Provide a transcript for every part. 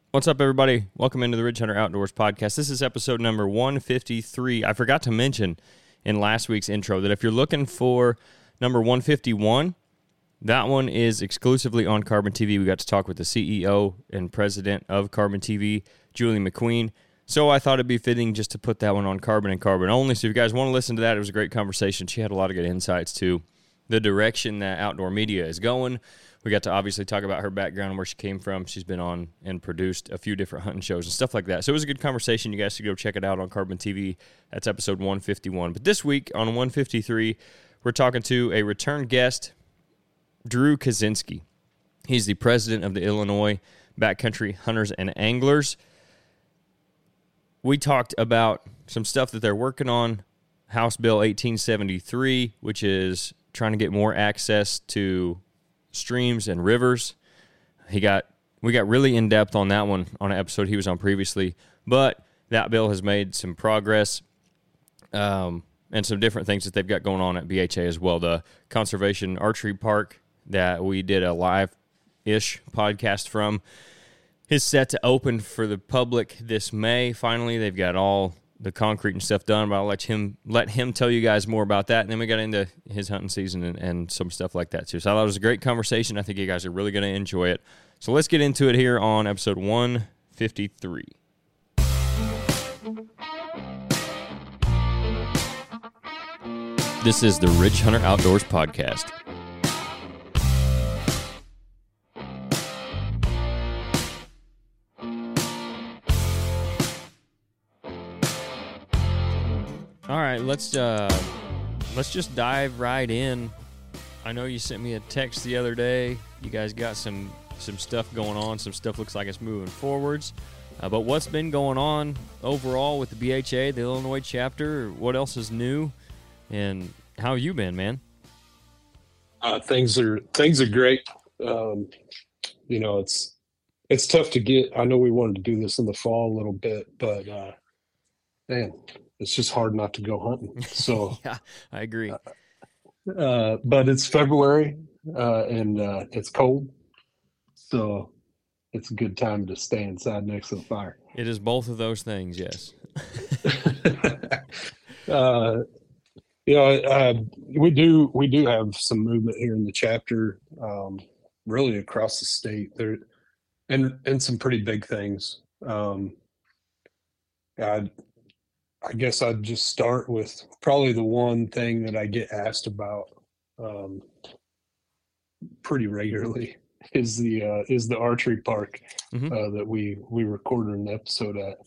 What's up, everybody? Welcome into the Ridge Hunter Outdoors podcast. This is episode number 153. I forgot to mention in last week's intro that if you're looking for number 151, that one is exclusively on Carbon TV. We got to talk with the CEO and president of Carbon TV, Julie McQueen. So I thought it'd be fitting just to put that one on Carbon and Carbon only. So if you guys want to listen to that, it was a great conversation. She had a lot of good insights to the direction that outdoor media is going. We got to obviously talk about her background and where she came from. She's been on and produced a few different hunting shows and stuff like that. So it was a good conversation. You guys should go check it out on Carbon TV. That's episode 151. But this week on 153, we're talking to a return guest, Drew Kaczynski. He's the president of the Illinois Backcountry Hunters and Anglers. We talked about some stuff that they're working on, House Bill 1873, which is trying to get more access to streams and rivers. We got really in depth on that one on an episode he was on previously, but that bill has made some progress and some different things that they've got going on at BHA as well. The Conservation Archery Park that we did a live-ish podcast from is set to open for the public this May. Finally, they've got all the concrete and stuff done, but I'll let him tell you guys more about that. And then we got into his hunting season and some stuff like that too. So I thought it was a great conversation. I think you guys are really going to enjoy it. So let's get into it here on episode 153. This is the Ridge Hunter Outdoors podcast. All right, let's just dive right in. I know you sent me a text the other day. You guys got some stuff going on. Some stuff looks like it's moving forwards. But what's been going on overall with the BHA, the Illinois chapter? What else is new? And how have you been, man? Things are great. It's tough to get. I know we wanted to do this in the fall a little bit, but man, it's just hard not to go hunting. So Yeah, I agree. but it's February and it's cold, so it's a good time to stay inside next to the fire. It is both of those things, yes. We do have some movement here in the chapter, really across the state there, and some pretty big things. I guess I'd just start with probably the one thing that I get asked about pretty regularly is the archery park that we recorded an episode at.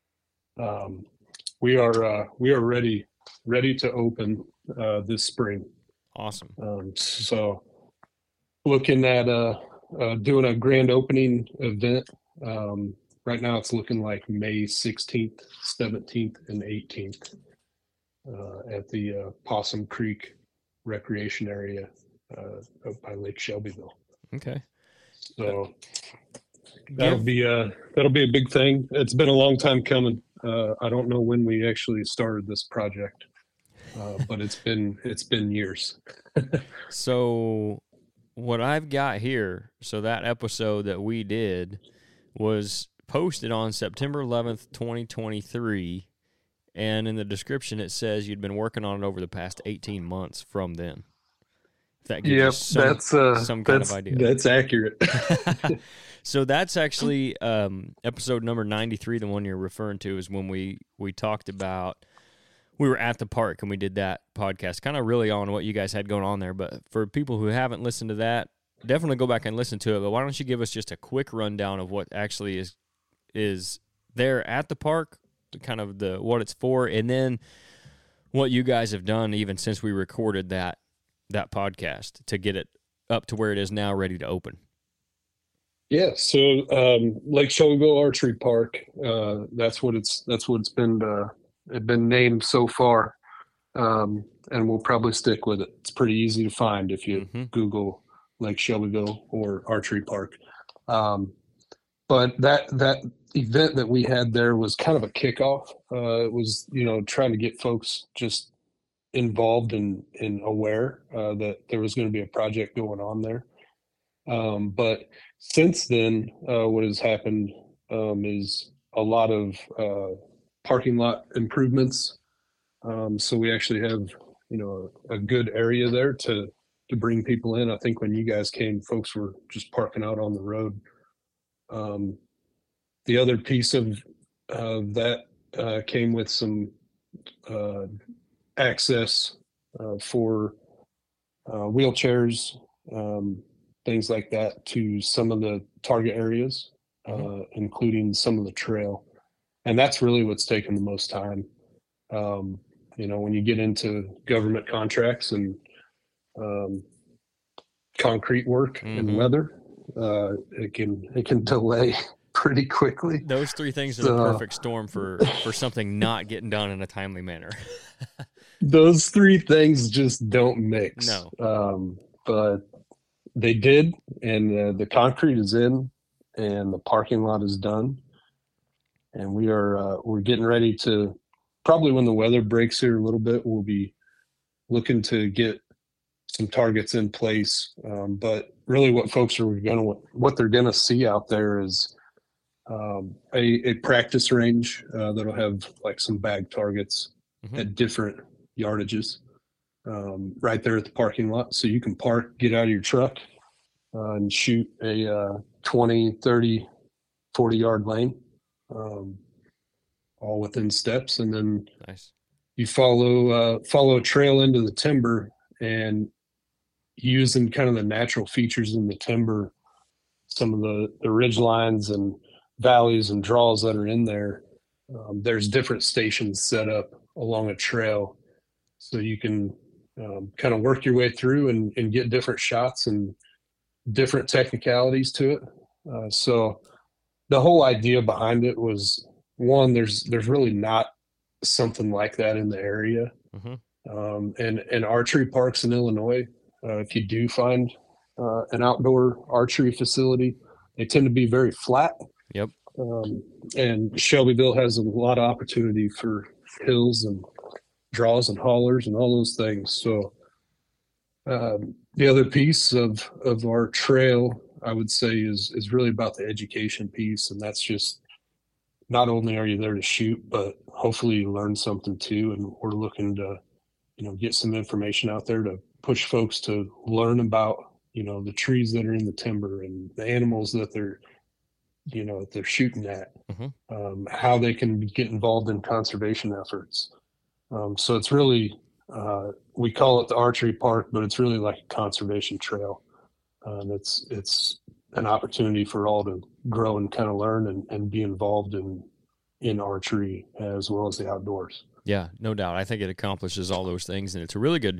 We are ready to open this spring. Awesome. So looking at doing a grand opening event. Right now it's looking like May 16th, 17th, and 18th at the Possum Creek Recreation Area up by Lake Shelbyville. Okay. So that'll be a big thing. It's been a long time coming. I don't know when we actually started this project, but it's been years. So what I've got here, so that episode that we did was posted on September 11th, 2023, and in the description it says you'd been working on it over the past 18 months from then. If that gives you some kind of idea. That's accurate. So that's actually episode number 93, the one you're referring to, is when we talked about, we were at the park and we did that podcast, kind of really on what you guys had going on there. But for people who haven't listened to that, definitely go back and listen to it. But why don't you give us just a quick rundown of what actually is there at the park, kind of what it's for, and then what you guys have done even since we recorded that podcast to get it up to where it is now, ready to open. Yeah, so Lake Shelbyville Archery Park, that's what it's been named so far, and we'll probably stick with it. It's pretty easy to find if you Google Lake Shelbyville or Archery Park. But that event that we had there was kind of a kickoff. It was, trying to get folks just involved and aware that there was going to be a project going on there. But since then, what has happened is a lot of parking lot improvements. So we actually have, a good area there to bring people in. I think when you guys came, folks were just parking out on the road. The other piece of that came with some access for wheelchairs, things like that, to some of the target areas, including some of the trail. And that's really what's taken the most time. When you get into government contracts and concrete work and weather, it can delay pretty quickly. Those three things are the perfect storm for something not getting done in a timely manner. Those three things just don't mix. No. But they did, and the concrete is in, and the parking lot is done, and we're getting ready to, probably when the weather breaks here a little bit, we'll be looking to get some targets in place. But really, what folks are what they're gonna see out there is a practice range that'll have like some bag targets at different yardages right there at the parking lot. So you can park, get out of your truck, and shoot a 20, 30, 40-yard lane, all within steps. And then you follow a trail into the timber, and using kind of the natural features in the timber, some of the ridge lines and valleys and draws that are in there. There's different stations set up along a trail, so you can kind of work your way through and get different shots and different technicalities to it. So the whole idea behind it was, one, there's really not something like that in the area. And archery parks in Illinois, if you do find an outdoor archery facility, they tend to be very flat. Yep. And Shelbyville has a lot of opportunity for hills and draws and haulers and all those things. So the other piece of our trail, I would say, is really about the education piece. And that's just, not only are you there to shoot, but hopefully you learn something too. And we're looking to, get some information out there to push folks to learn about, the trees that are in the timber and the animals that they're shooting at, how they can get involved in conservation efforts. So it's really, we call it the archery park, but it's really like a conservation trail. And it's an opportunity for all to grow and kind of learn and be involved in archery as well as the outdoors. Yeah, no doubt. I think it accomplishes all those things, and it's a really good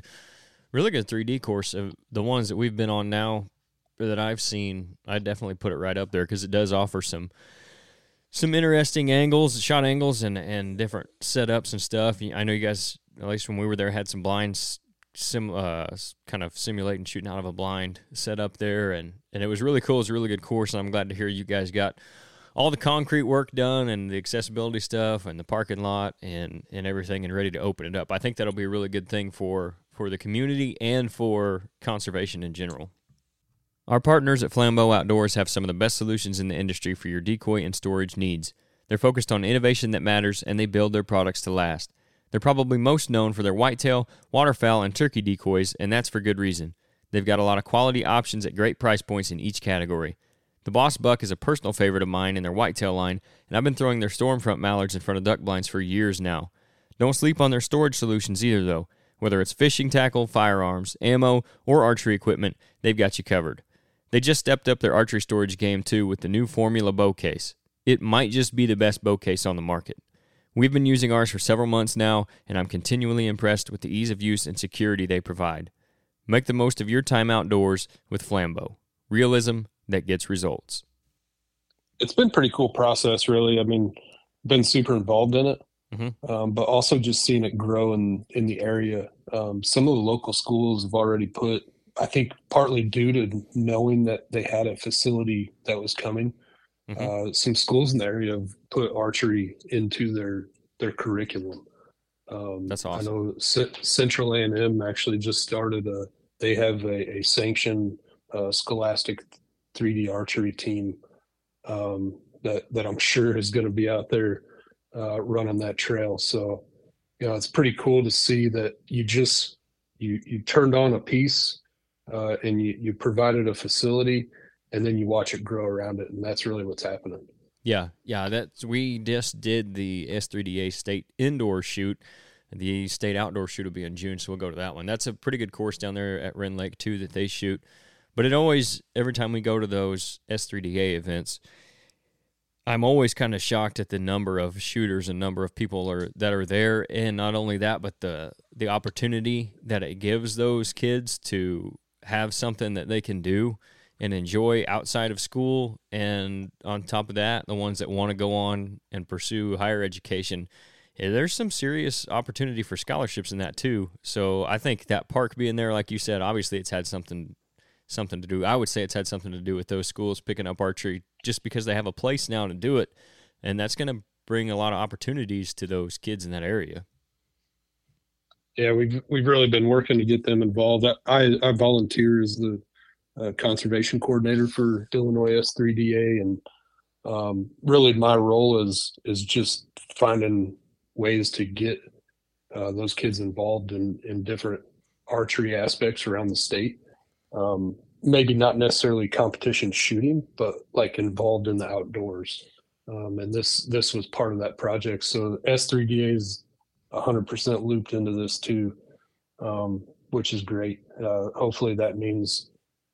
3D course. Of the ones that we've been on now that I've seen, I definitely put it right up there, because it does offer some interesting angles, shot angles, and different setups and stuff. I know you guys, at least when we were there, had some blinds kind of simulating shooting out of a blind set up there, and it was really cool. It was a really good course, and I'm glad to hear you guys got all the concrete work done and the accessibility stuff and the parking lot and everything, and ready to open it up. I think that'll be a really good thing for the community and for conservation in general. Our partners at Flambeau Outdoors have some of the best solutions in the industry for your decoy and storage needs. They're focused on innovation that matters, and they build their products to last. They're probably most known for their whitetail, waterfowl, and turkey decoys, and that's for good reason. They've got a lot of quality options at great price points in each category. The Boss Buck is a personal favorite of mine in their whitetail line, and I've been throwing their Stormfront mallards in front of duck blinds for years now. Don't sleep on their storage solutions either, though. Whether it's fishing tackle, firearms, ammo, or archery equipment, they've got you covered. They just stepped up their archery storage game, too, with the new Formula bow case. It might just be the best bow case on the market. We've been using ours for several months now, and I'm continually impressed with the ease of use and security they provide. Make the most of your time outdoors with Flambeau. Realism that gets results. It's been a pretty cool process, really. I mean, been super involved in it, but also just seeing it grow in the area. Some of the local schools have already put, I think partly due to knowing that they had a facility that was coming, some schools in the area have put archery into their curriculum. That's awesome. I know Central A&M actually just started they have a sanctioned scholastic 3D archery team that I'm sure is going to be out there running that trail. So, it's pretty cool to see that you turned on a piece and you provided a facility, and then you watch it grow around it, and that's really what's happening. Yeah, we just did the S3DA state indoor shoot. The state outdoor shoot will be in June, so we'll go to that one. That's a pretty good course down there at Wren Lake too that they shoot. But every time we go to those S3DA events, I'm always kind of shocked at the number of shooters and number of people that are there, and not only that, but the opportunity that it gives those kids to have something that they can do and enjoy outside of school. And on top of that, the ones that want to go on and pursue higher education, there's some serious opportunity for scholarships in that too. So I think that park being there, like you said, obviously it's had something to do. I would say it's had something to do with those schools picking up archery just because they have a place now to do it, and that's going to bring a lot of opportunities to those kids in that area. Yeah, we've really been working to get them involved. I volunteer as the conservation coordinator for Illinois S3DA, and really my role is just finding ways to get those kids involved in different archery aspects around the state. Maybe not necessarily competition shooting, but like involved in the outdoors. And this was part of that project. So S3DA is 100% looped into this too, which is great. Hopefully that means,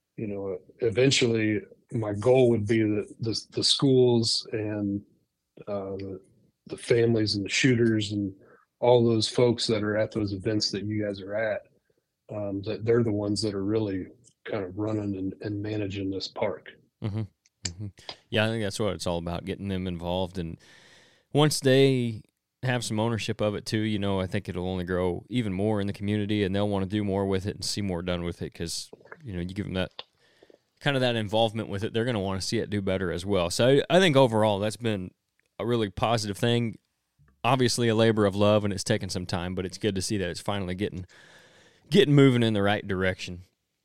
eventually my goal would be that the schools and the families and the shooters and all those folks that are at those events that you guys are at, that they're the ones that are really kind of running and managing this park. Mm-hmm. Mm-hmm. Yeah, I think that's what it's all about, getting them involved. And once they have some ownership of it too, I think it'll only grow even more in the community, and they'll want to do more with it and see more done with it because, you give them that kind of that involvement with it, they're going to want to see it do better as well. So I think overall that's been a really positive thing. Obviously a labor of love, and it's taken some time, but it's good to see that it's finally getting moving in the right direction.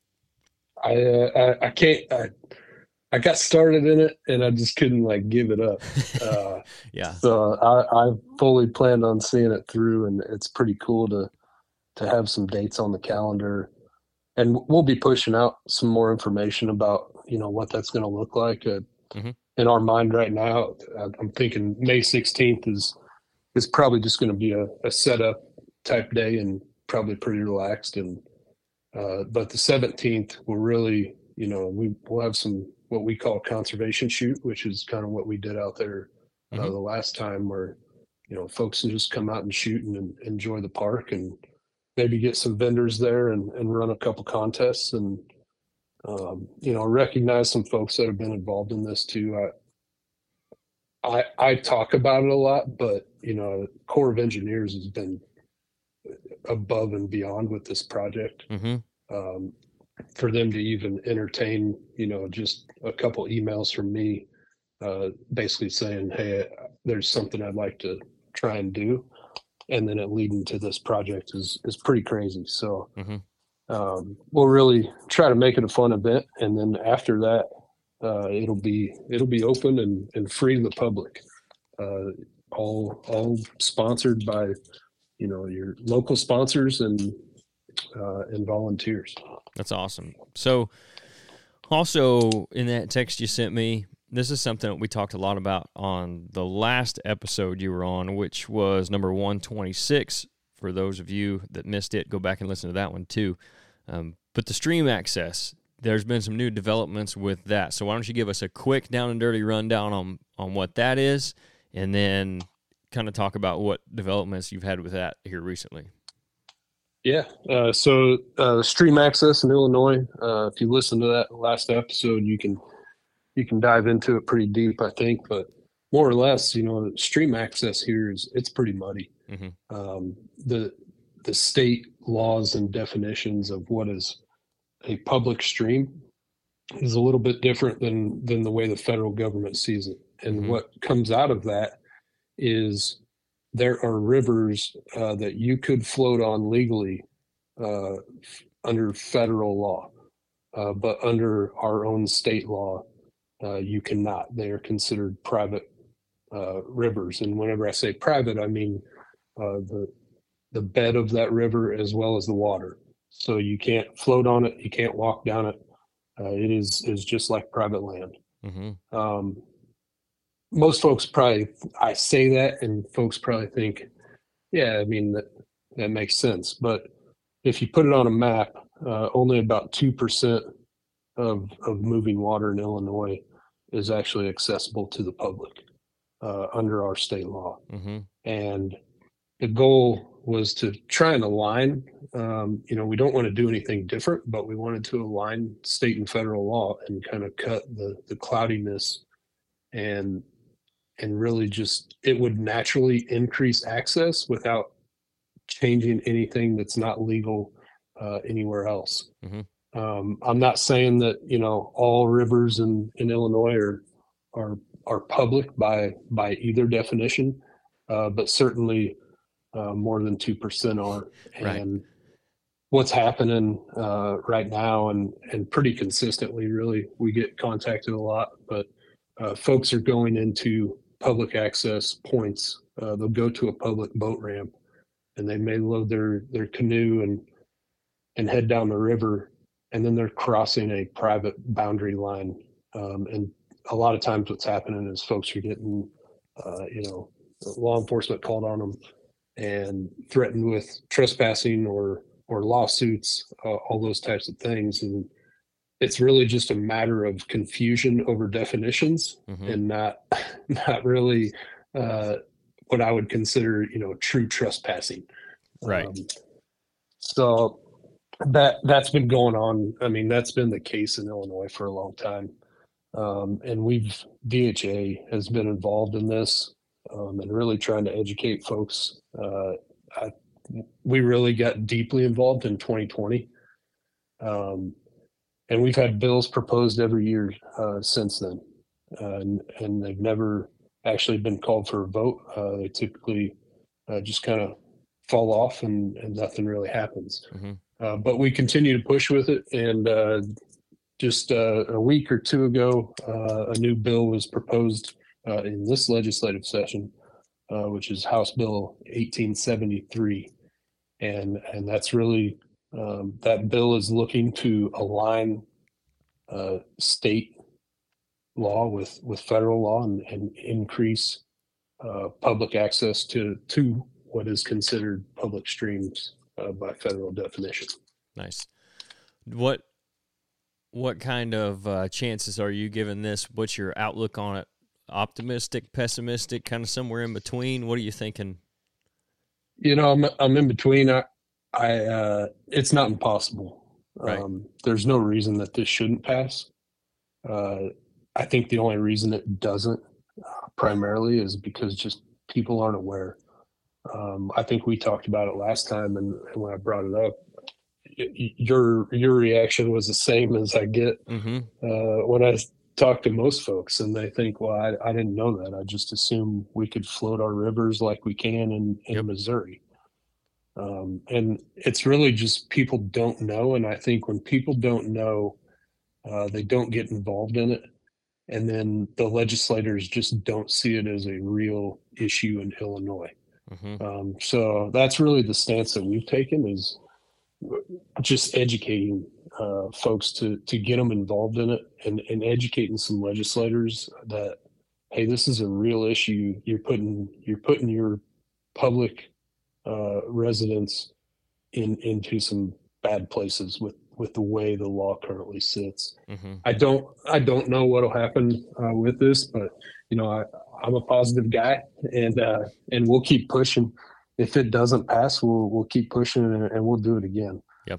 I can't. I got started in it, and I just couldn't give it up. Yeah. So I fully planned on seeing it through, and it's pretty cool to have some dates on the calendar, and we'll be pushing out some more information about what that's going to look like. Mm-hmm. In our mind right now, I'm thinking May 16th is probably just going to be a setup type day and probably pretty relaxed. And but the 17th will really, we'll have some what we call conservation shoot, which is kind of what we did out there the last time, where folks can just come out and shoot and enjoy the park, and maybe get some vendors there and run a couple contests, and recognize some folks that have been involved in this too. I talk about it a lot, but Corps of Engineers has been above and beyond with this project. Mm-hmm. For them to even entertain, just a couple emails from me, basically saying, "Hey, there's something I'd like to try and do," and then it leading to this project is pretty crazy. So we'll really try to make it a fun event, and then after that, it'll be open and free to the public. All sponsored by your local sponsors and volunteers. That's awesome. So also in that text you sent me, this is something that we talked a lot about on the last episode you were on, which was number 126. For those of you that missed it, go back and listen to that one too. But the stream access, there's been some new developments with that. So why don't you give us a quick down and dirty rundown on what that is, and then kind of talk about what developments you've had with that here recently. Yeah. So stream access in Illinois, if you listen to that last episode, you can dive into it pretty deep, I think, but more or less, stream access here it's pretty muddy. Mm-hmm. The state laws and definitions of what is a public stream is a little bit different than the way the federal government sees it. And what comes out of that is there are rivers that you could float on legally under federal law, but under our own state law, you cannot. They are considered private rivers. And whenever I say private, I mean the bed of that river as well as the water. So you can't float on it, you can't walk down it. It is just like private land. Mm-hmm. Most folks probably, I say that, and folks probably think, yeah, I mean that makes sense. But if you put it on a map, only about 2% of moving water in Illinois is actually accessible to the public under our state law. Mm-hmm. And the goal was to try and align. We don't want to do anything different, but we wanted to align state and federal law and kind of cut the cloudiness and really just it would naturally increase access without changing anything that's not legal anywhere else. Mm-hmm. I'm not saying that all rivers in Illinois are public by either definition, but certainly more than 2% are. Right. And what's happening right now, and pretty consistently, really, we get contacted a lot, but folks are going into public access points. They'll go to a public boat ramp, and they may load their canoe and head down the river, and then they're crossing a private boundary line. And a lot of times what's happening is folks are getting, law enforcement called on them and threatened with trespassing or lawsuits, all those types of things. And it's really just a matter of confusion over definitions, Mm-hmm. and not really what I would consider, true trespassing. Right. So that's been going on. I mean, that's been the case in Illinois for a long time. And DHA has been involved in this and really trying to educate folks. We really got deeply involved in 2020. And we've had bills proposed every year since then. And they've never actually been called for a vote. They typically just kind of fall off and nothing really happens. Mm-hmm. But we continue to push with it. And just a week or two ago, a new bill was proposed in this legislative session, which is House Bill 1873. And that's really, that bill is looking to align state law with federal law and increase public access to what is considered public streams by federal definition. Nice. What kind of chances are you giving this? What's your outlook on it? Optimistic, pessimistic, kind of somewhere in between? What are you thinking? I'm in between. I it's not impossible. Right. There's no reason that this shouldn't pass. I think the only reason it doesn't primarily is because just people aren't aware. I think we talked about it last time, and when I brought it up, your reaction was the same as I get when I talk to most folks, and they think, well, I didn't know that. I just assume we could float our rivers like we can in Missouri. And it's really just people don't know. And I think when people don't know, they don't get involved in it. And then the legislators just don't see it as a real issue in Illinois. Mm-hmm. So that's really the stance that we've taken, is just educating folks to get them involved in it, and educating some legislators that, hey, this is a real issue. You're putting your public residents into some bad places with the way the law currently sits. Mm-hmm. I don't know what'll happen with this, but I'm a positive guy, and we'll keep pushing. If it doesn't pass, we'll keep pushing, and we'll do it again. Yep.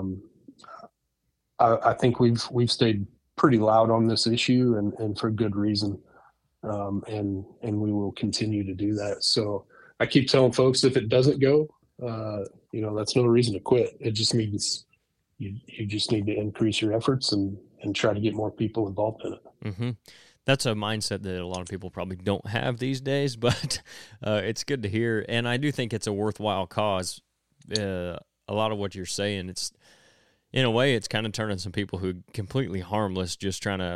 I think we've stayed pretty loud on this issue, and for good reason. And we will continue to do that. So I keep telling folks, if it doesn't go, that's no reason to quit. It just means you just need to increase your efforts and try to get more people involved in it. Mm-hmm. That's a mindset that a lot of people probably don't have these days, but it's good to hear. And I do think it's a worthwhile cause. A lot of what you're saying, it's in a way, it's kind of turning some people who completely harmless, just trying to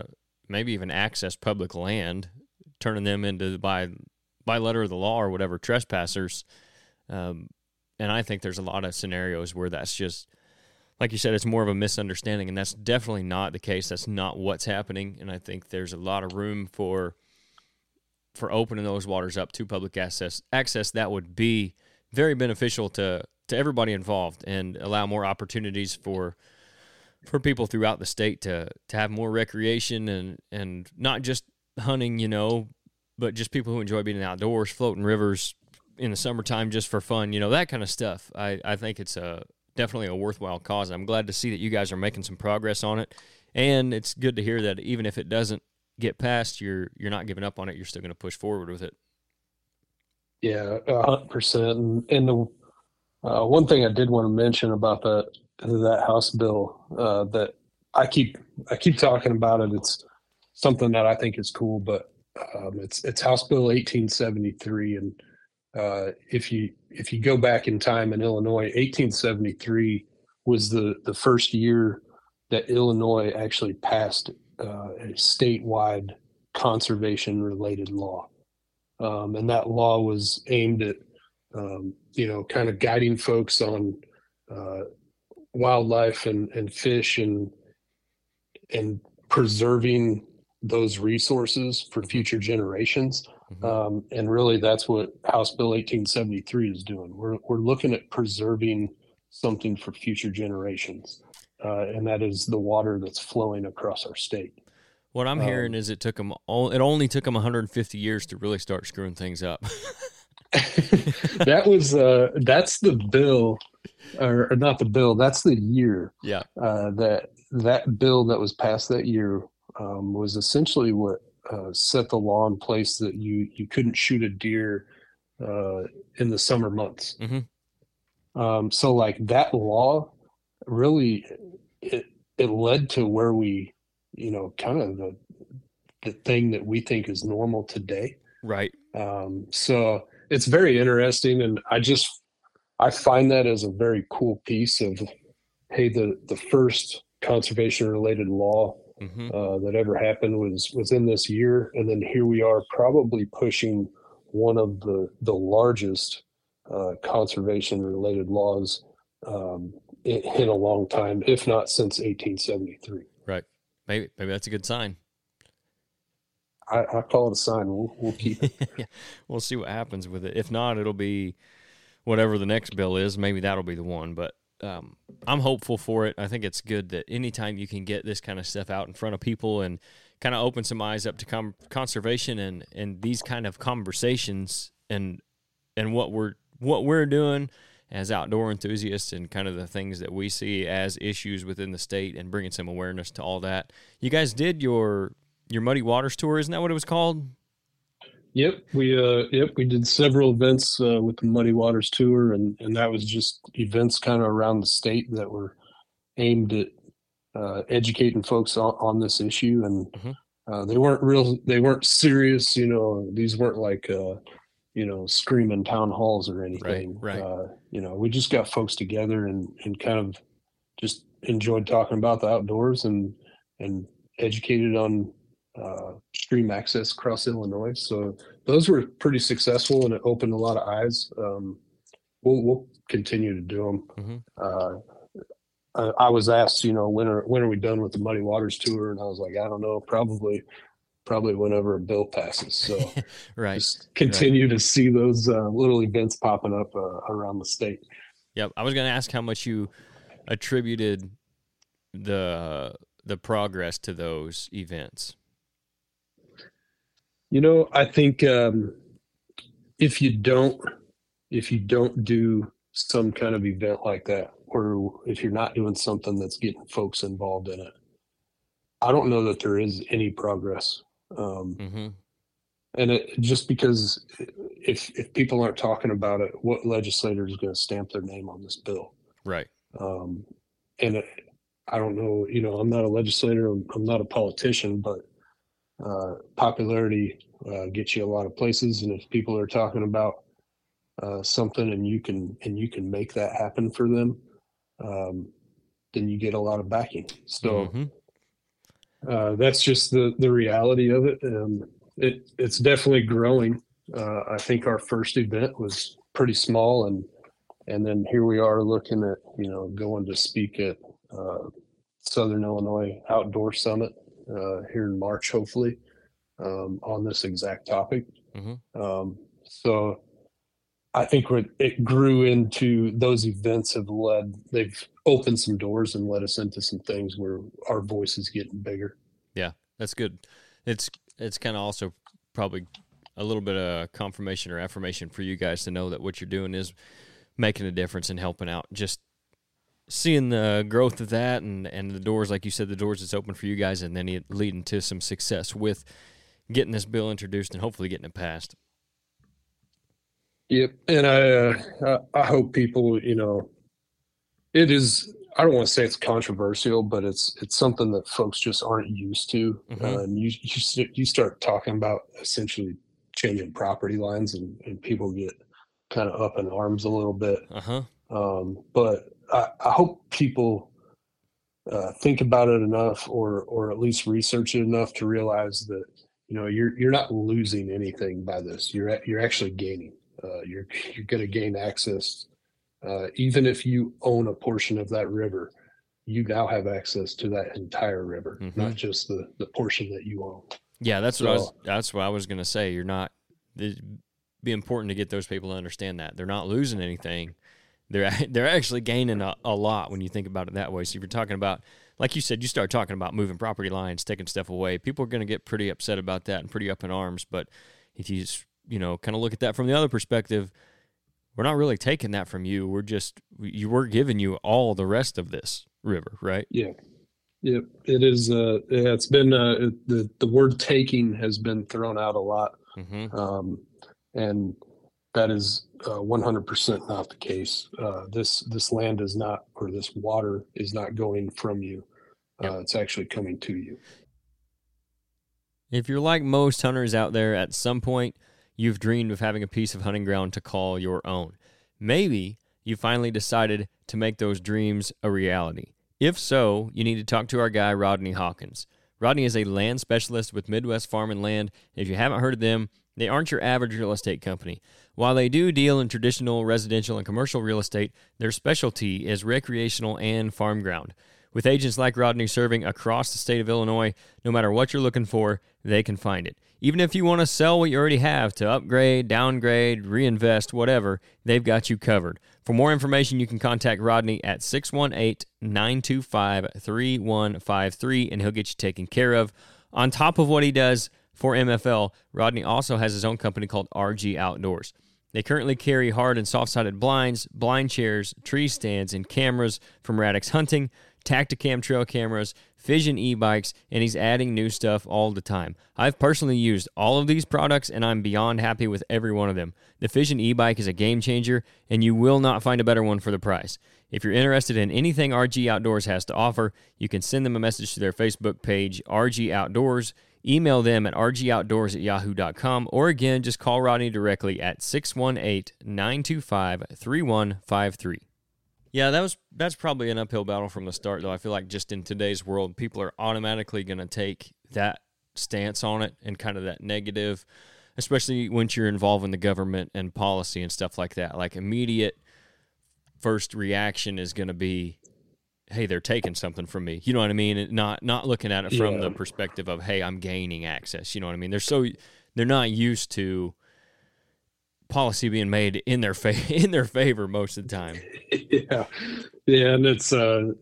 maybe even access public land, turning them into by letter of the law or whatever trespassers. And I think there's a lot of scenarios where that's just, like you said, it's more of a misunderstanding, and that's definitely not the case. That's not what's happening, and I think there's a lot of room for opening those waters up to public access that would be very beneficial to everybody involved and allow more opportunities for people throughout the state to have more recreation and not just hunting, but just people who enjoy being outdoors, floating rivers in the summertime just for fun, that kind of stuff. I think it's definitely a worthwhile cause. I'm glad to see that you guys are making some progress on it, and it's good to hear that even if it doesn't get passed, you're not giving up on it. You're still going to push forward with it. Yeah, 100%. And the one thing I did want to mention about that House bill that I keep talking about it. It's something that I think is cool, but it's House Bill 1873, and if you go back in time in Illinois, 1873 was the first year that Illinois actually passed a statewide conservation related law. And that law was aimed at, kind of guiding folks on wildlife and fish and preserving those resources for future generations. And really, that's what House Bill 1873 is doing. We're looking at preserving something for future generations, and that is the water that's flowing across our state. What I'm hearing is it only took them 150 years to really start screwing things up. That's the bill, or not the bill. That's the year. Yeah. That bill that was passed that year was essentially what set the law in place that you couldn't shoot a deer in the summer months. So like that law really it led to where we, kind of the thing that we think is normal today. Right. So it's very interesting, and I find that as a very cool piece of, hey, the first conservation related law that ever happened was in this year, and then here we are probably pushing one of the largest conservation related laws in a long time, if not since 1873. Right. Maybe that's a good sign. I call it a sign. We'll keep it. Yeah. We'll see what happens with it. If not, it'll be whatever the next bill is. Maybe that'll be the one. But I'm hopeful for it. I think it's good that anytime you can get this kind of stuff out in front of people and kind of open some eyes up to conservation and these kind of conversations and what we're doing as outdoor enthusiasts and kind of the things that we see as issues within the state and bringing some awareness to all that. You guys did your Muddy Waters tour, isn't that what it was called? Yep, we did several events with the Muddy Waters tour, and that was just events kind of around the state that were aimed at educating folks on this issue, and they weren't serious, these weren't like screaming town halls or anything. Right. We just got folks together and kind of just enjoyed talking about the outdoors and educated on stream access across Illinois. So those were pretty successful, and it opened a lot of eyes. We'll continue to do them. I was asked, when are we done with the Muddy Waters tour? And I was like, I don't know, probably whenever a bill passes. So right. Just continue to see those little events popping up around the state. Yep. I was going to ask how much you attributed the progress to those events. I think if you don't do some kind of event like that, or if you're not doing something that's getting folks involved in it, I don't know that there is any progress. And it just because if people aren't talking about it, what legislator is going to stamp their name on this bill? Right. And I don't know, I'm not a legislator, I'm not a politician, but popularity gets you a lot of places, and if people are talking about something and you can make that happen for them, then you get a lot of backing. So That's just the reality of it. It's definitely growing. I think our first event was pretty small, and then here we are looking at going to speak at Southern Illinois Outdoor Summit here in March, hopefully, on this exact topic. So I think it grew into those events they've opened some doors and led us into some things where our voice is getting bigger. Yeah, that's good. It's kind of also probably a little bit of confirmation or affirmation for you guys to know that what you're doing is making a difference and helping out. Just seeing the growth of that and the doors, like you said, the doors it's open for you guys, and then it leading to some success with getting this bill introduced and hopefully getting it passed. Yep, and I hope people, it is. I don't want to say it's controversial, but it's something that folks just aren't used to. And you start talking about essentially changing property lines, and people get kind of up in arms a little bit. But I hope people think about it enough, or at least research it enough to realize that you're not losing anything by this. You're actually gaining. You're going to gain access. Even if you own a portion of that river, you now have access to that entire river, not just the portion that you own. Yeah, that's what I was going to say. You're not. It'd be important to get those people to understand that they're not losing anything. They're actually gaining a lot when you think about it that way. So if you're talking about, like you said, you start talking about moving property lines, taking stuff away, people are going to get pretty upset about that and pretty up in arms. But if you just, kind of look at that from the other perspective, we're not really taking that from you. We're giving you all the rest of this river, right? Yeah. Yep. It is. It's been the word "taking" has been thrown out a lot, and that is 100% not the case. This land is not, or this water is not going from you. It's actually coming to you. If you're like most hunters out there, at some point you've dreamed of having a piece of hunting ground to call your own. Maybe you finally decided to make those dreams a reality. If so, you need to talk to our guy, Rodney Hawkins. Rodney is a land specialist with Midwest Farm and Land. If you haven't heard of them, they aren't your average real estate company. While they do deal in traditional residential and commercial real estate, their specialty is recreational and farm ground. With agents like Rodney serving across the state of Illinois, no matter what you're looking for, they can find it. Even if you want to sell what you already have to upgrade, downgrade, reinvest, whatever, they've got you covered. For more information, you can contact Rodney at 618-925-3153, and he'll get you taken care of. On top of what he does for MFL, Rodney also has his own company called RG Outdoors. They currently carry hard and soft-sided blinds, blind chairs, tree stands, and cameras from Radix Hunting, Tacticam trail cameras, Fission e-bikes, and he's adding new stuff all the time. I've personally used all of these products, and I'm beyond happy with every one of them. The Fission e-bike is a game changer, and you will not find a better one for the price. If you're interested in anything RG Outdoors has to offer, you can send them a message to their Facebook page, RG Outdoors, email them at rgoutdoors@yahoo.com, or again, just call Rodney directly at 618-925-3153. Yeah, that's probably an uphill battle from the start, though. I feel like just in today's world, people are automatically going to take that stance on it and kind of that negative, especially once you're involved in the government and policy and stuff like that. Like, immediate first reaction is going to be, hey, they're taking something from me. You know what I mean? Not looking at it from the perspective of, hey, I'm gaining access. You know what I mean? They're not used to policy being made in their favor most of the time. And it's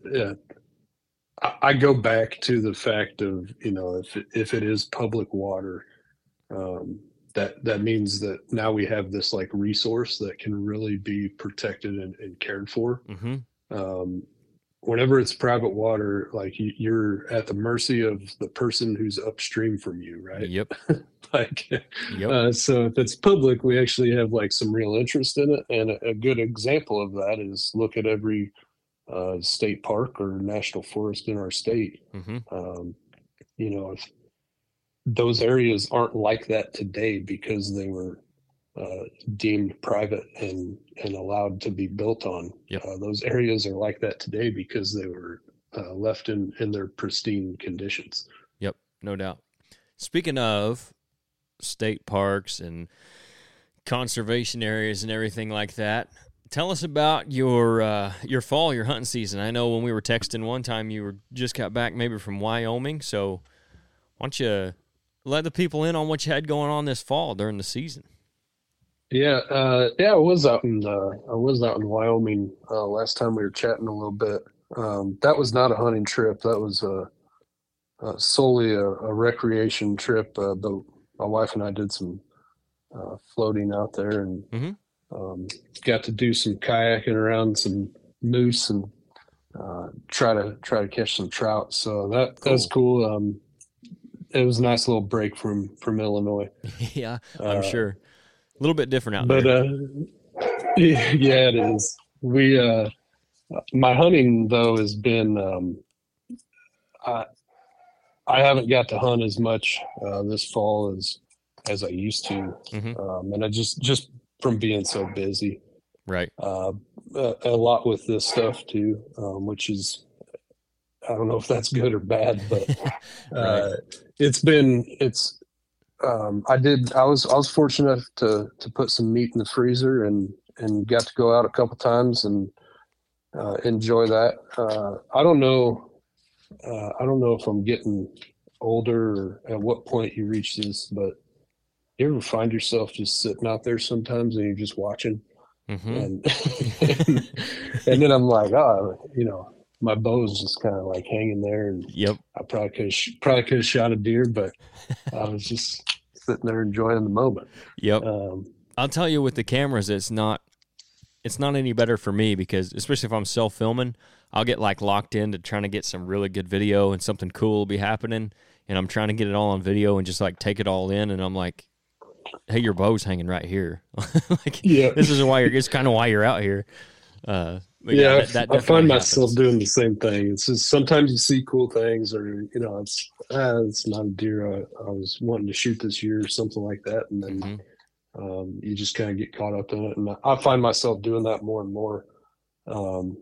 I go back to the fact of if it is public water, that means that now we have this like resource that can really be protected and cared for. Whenever it's private water, like you're at the mercy of the person who's upstream from you, right? Yep. So if it's public, we actually have like some real interest in it. And a good example of that is look at every state park or national forest in our state. If those areas aren't like that today because they were deemed private and allowed to be built on. Those areas are like that today because they were left in their pristine conditions. No doubt. Speaking of state parks and conservation areas and everything like that, tell us about your fall, your hunting season. I know when we were texting one time, you just got back maybe from Wyoming. So why don't you let the people in on what you had going on this fall during the season? Yeah, I was out in Wyoming last time we were chatting a little bit. That was not a hunting trip. That was solely a recreation trip. But my wife and I did some floating out there and Mm-hmm. got to do some kayaking around some moose and try to catch some trout. So that's cool. It was a nice little break from Illinois. Yeah, I'm sure. A little bit different out But there. yeah, it is. We my hunting though has been I I haven't got to hunt as much this fall as I used to, Mm-hmm. and I just from being so busy, Right. a lot with this stuff too, which is I don't know if that's good or bad, but Right. it's I was fortunate enough to put some meat in the freezer and got to go out a couple times and enjoy that. I don't know if I'm getting older or at what point you reach this, but you ever find yourself just sitting out there sometimes and you're just watching Mm-hmm. and and then I'm like, oh, my bow's just kind of like hanging there, and Yep. I probably could have shot a deer, but I was just sitting there enjoying the moment. Yep. Um, I'll tell you with the cameras, it's not any better for me because especially if I'm self filming, I'll get like locked into trying to get some really good video and something cool will be happening, and I'm trying to get it all on video and just like take it all in, and I'm like, hey, your bow's hanging right here. Like, yeah, this is why it's kind of why you're out here. But yeah, that I find definitely myself happens. doing the same thing. It's just sometimes you see cool things, or it's not a deer I was wanting to shoot this year or something like that, and then Mm-hmm. you just kind of get caught up in it. And I find myself doing that more and more. Um,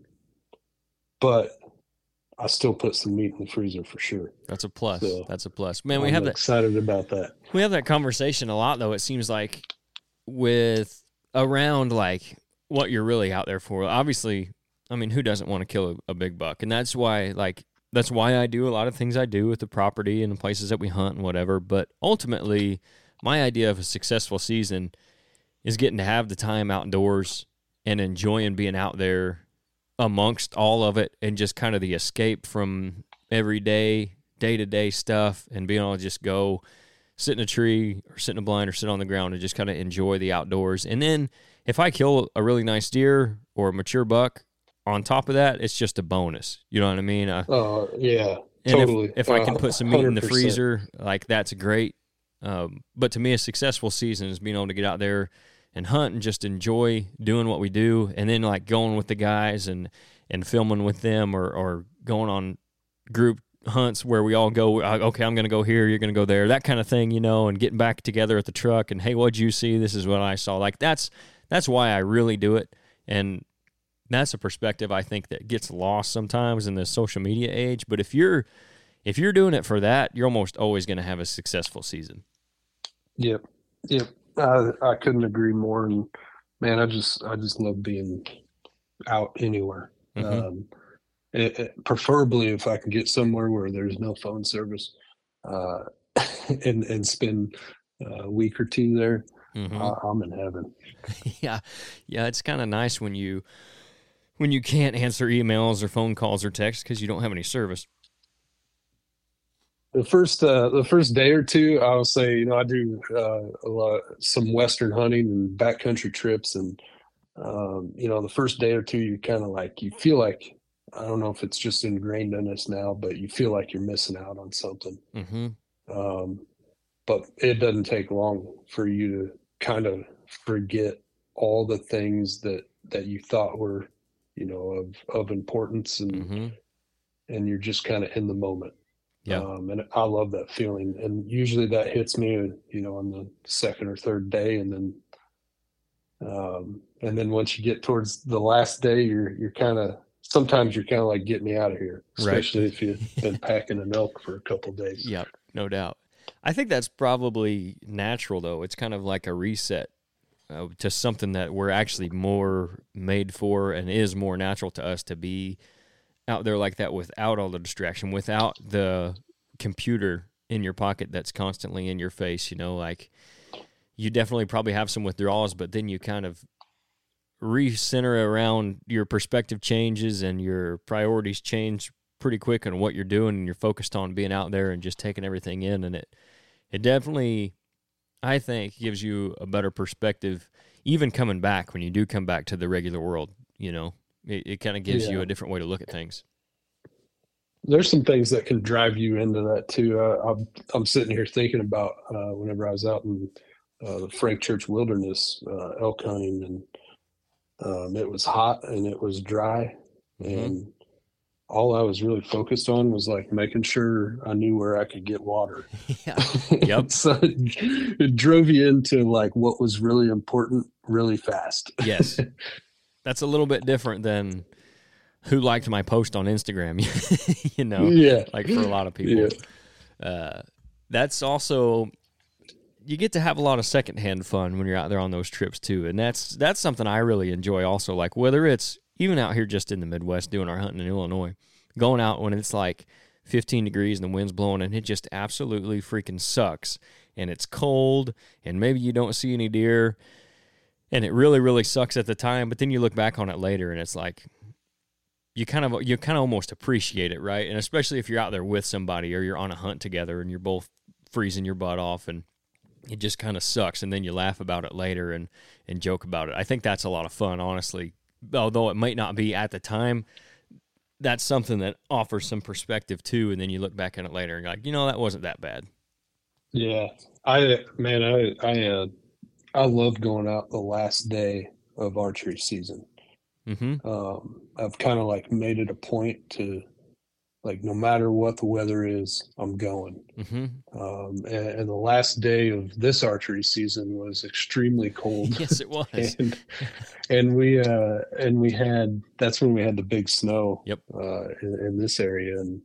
but I still put some meat in the freezer for sure. That's a plus. So That's a plus. Man, I'm excited about that. we have that conversation a lot though. It seems like with around like what you're really out there for. Obviously, I mean, who doesn't want to kill a big buck? And that's why I do a lot of things I do with the property and the places that we hunt and whatever. But ultimately, my idea of a successful season is getting to have the time outdoors and enjoying being out there amongst all of it and just kind of the escape from everyday, day-to-day stuff and being able to just go sit in a tree or sit in a blind or sit on the ground and just kind of enjoy the outdoors. And then if I kill a really nice deer or a mature buck, on top of that, it's just a bonus. You know what I mean? Yeah, And totally. if I can put some meat in the 100%. freezer, like that's great. But to me, a successful season is being able to get out there and hunt and just enjoy doing what we do, and then like going with the guys and filming with them, or going on group hunts where we all go. Okay, I'm going to go here, you're going to go there, that kind of thing, and getting back together at the truck and hey, what'd you see? This is what I saw. Like that's why I really do it, and that's a perspective I think that gets lost sometimes in the social media age. But if you're doing it for that, you're almost always going to have a successful season. Yep, yep. I couldn't agree more. And man, I just love being out anywhere. Mm-hmm. Preferably if I can get somewhere where there's no phone service, uh, and spend a week or two there. Mm-hmm. I'm in heaven. Yeah, it's kind of nice when you can't answer emails or phone calls or texts because you don't have any service. The first day or two, I'll say, I do some Western hunting and backcountry trips, and the first day or two, you kind of like you feel like I don't know if it's just ingrained in us now, but you feel like you're missing out on something. Mm-hmm. But it doesn't take long for you to kind of forget all the things that you thought were, of importance, and Mm-hmm. and you're just kind of in the moment. Yeah. And I love that feeling. And usually that hits me, on the second or third day. And then once you get towards the last day, sometimes you're kind of like, get me out of here, Right. especially if you've been packing an elk for a couple of days. Yep. No doubt. I think that's probably natural, though. It's kind of like a reset to something that we're actually more made for and is more natural to us to be out there like that without all the distraction, without the computer in your pocket that's constantly in your face. Like you definitely probably have some withdrawals, but then you kind of recenter around your perspective changes and your priorities change pretty quick on what you're doing, and you're focused on being out there and just taking everything in. And it definitely, I think, gives you a better perspective, even coming back when you do come back to the regular world. It kind of gives you a different way to look at things. There's some things that can drive you into that too. I'm sitting here thinking about whenever I was out in the Frank Church Wilderness elk hunting, and it was hot and it was dry, and all I was really focused on was like making sure I knew where I could get water. Yeah. Yep. So it drove you into like what was really important really fast. Yes. That's a little bit different than who liked my post on Instagram, Yeah. Like for a lot of people. Yeah. That's also, you get to have a lot of secondhand fun when you're out there on those trips too. And that's something I really enjoy also, like whether it's even out here just in the Midwest doing our hunting in Illinois, going out when it's like 15 degrees and the wind's blowing and it just absolutely freaking sucks and it's cold and maybe you don't see any deer and it really, really sucks at the time, but then you look back on it later and it's like you kind of almost appreciate it, right? And especially if you're out there with somebody or you're on a hunt together and you're both freezing your butt off and it just kind of sucks, and then you laugh about it later and joke about it. I think that's a lot of fun, honestly. Although it might not be at the time, that's something that offers some perspective too, and then you look back on it later and you're like, that wasn't that bad. Yeah. I love going out the last day of archery season. I've kind of like made it a point to, like, no matter what the weather is, I'm going. And the last day of this archery season was extremely cold. Yes, it was. and we had, that's when we had the big snow. Yep. In this area, and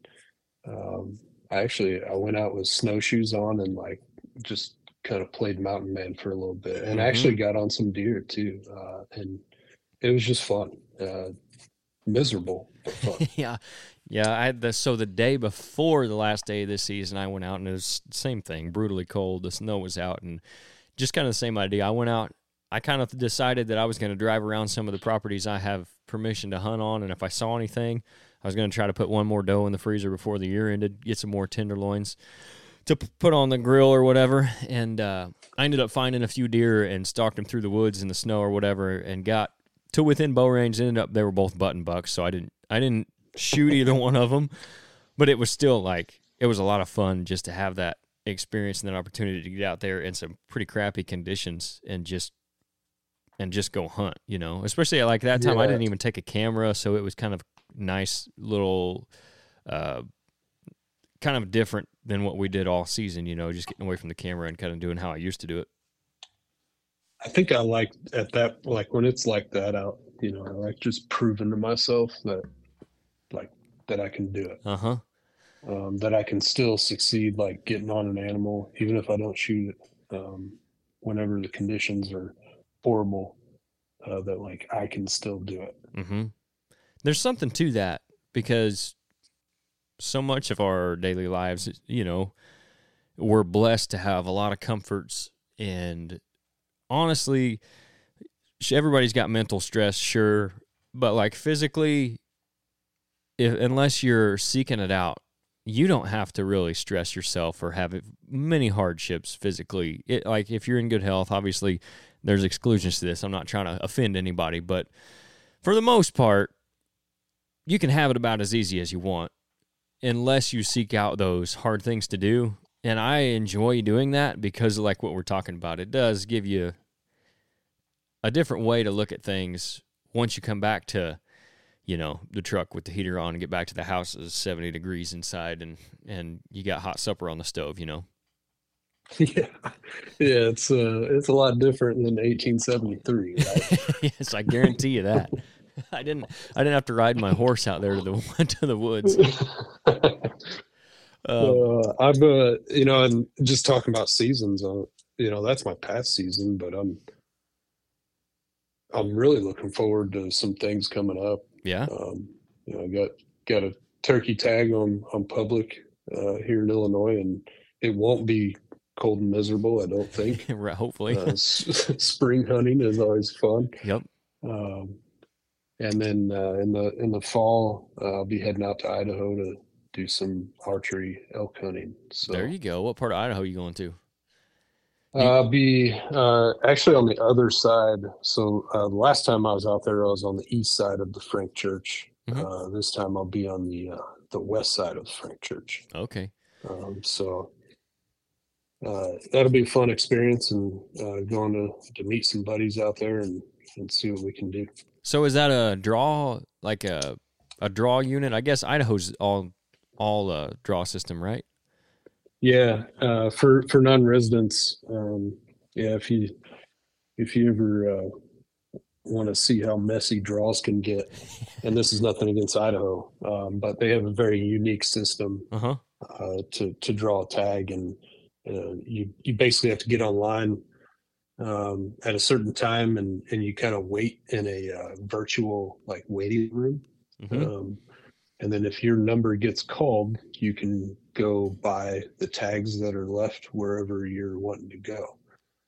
I went out with snowshoes on and like just kind of played mountain man for a little bit, and actually got on some deer too. And it was just fun. Miserable, but fun. Yeah, I had the day before the last day of this season, I went out and it was the same thing, brutally cold. The snow was out and just kind of the same idea. I went out, I kind of decided that I was going to drive around some of the properties I have permission to hunt on, and if I saw anything, I was going to try to put one more doe in the freezer before the year ended, get some more tenderloins to put on the grill or whatever. And I ended up finding a few deer and stalked them through the woods in the snow or whatever and got to within bow range. Ended up they were both button bucks, so I didn't shoot either one of them, but it was still like, it was a lot of fun just to have that experience and that opportunity to get out there in some pretty crappy conditions and just go hunt, especially at like that time. I didn't even take a camera, so it was kind of nice little, kind of different than what we did all season, just getting away from the camera and kind of doing how I used to do it. I think I like at that, like when it's like that out, I like just proving to myself that I can do it. That I can still succeed, like getting on an animal, even if I don't shoot it, whenever the conditions are horrible, that like I can still do it. There's something to that, because so much of our daily lives, we're blessed to have a lot of comforts, and honestly, everybody's got mental stress, sure, but like physically, unless you're seeking it out, you don't have to really stress yourself or have many hardships physically. Like if you're in good health, obviously there's exclusions to this. I'm not trying to offend anybody, but for the most part, you can have it about as easy as you want unless you seek out those hard things to do. And I enjoy doing that because, like what we're talking about, it does give you a different way to look at things once you come back to, the truck with the heater on and get back to the house. It's 70 degrees inside and you got hot supper on the stove, Yeah. It's a lot different than 1873, right? Yes, I guarantee you that. I didn't have to ride my horse out there to the woods. I've and just talking about seasons, that's my past season, but I'm really looking forward to some things coming up. Yeah. I got a turkey tag on public here in Illinois, and it won't be cold and miserable, I don't think. Right, hopefully. Spring hunting is always fun. Yep. Um, and then in the fall, I'll be heading out to Idaho to do some archery elk hunting. So There you go. What part of Idaho are you going to? I'll be actually on the other side. So the last time I was out there, I was on the east side of the Frank Church. This time I'll be on the west side of the Frank Church. Okay. So that'll be a fun experience, and going to meet some buddies out there and see what we can do. So is that a draw, like a draw unit? I guess Idaho's all draw system, right? Yeah, for non-residents, yeah. If you ever want to see how messy draws can get, and this is nothing against Idaho, but they have a very unique system to draw a tag, and you basically have to get online at a certain time, and you kind of wait in a virtual like waiting room. And then if your number gets called, you can go buy the tags that are left wherever you're wanting to go.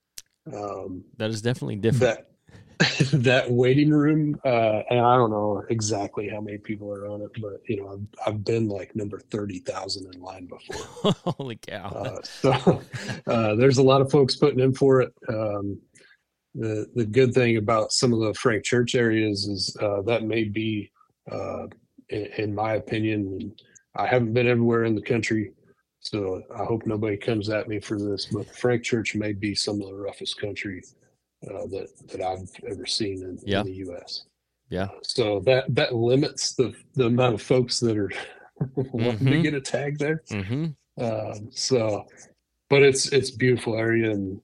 That is definitely different. That waiting room, and I don't know exactly how many people are on it, but I've been like number 30,000 in line before. Holy cow! So there's a lot of folks putting in for it. The good thing about some of the Frank Church areas is that may be. In my opinion, I haven't been everywhere in the country, so I hope nobody comes at me for this, but Frank Church may be some of the roughest country that I've ever seen in the U.S. Yeah. So that limits the amount of folks that are wanting to get a tag there. So, but it's a beautiful area, and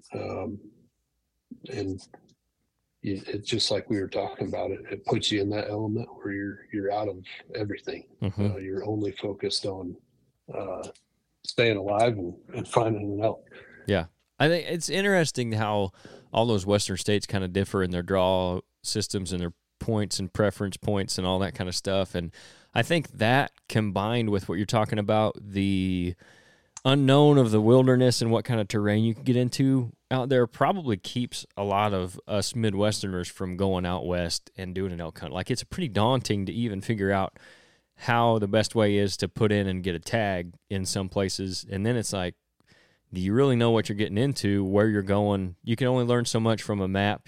it's just like we were talking about it puts you in that element where you're out of everything. You're only focused on staying alive and finding an elk. Yeah. I think it's interesting how all those Western states kind of differ in their draw systems and their points and preference points and all that kind of stuff. And I think that combined with what you're talking about, the unknown of the wilderness and what kind of terrain you can get into out there, probably keeps a lot of us Midwesterners from going out west and doing an elk hunt. Like, it's pretty daunting to even figure out how the best way is to put in and get a tag in some places. And then it's like, do you really know what you're getting into, where you're going? You can only learn so much from a map,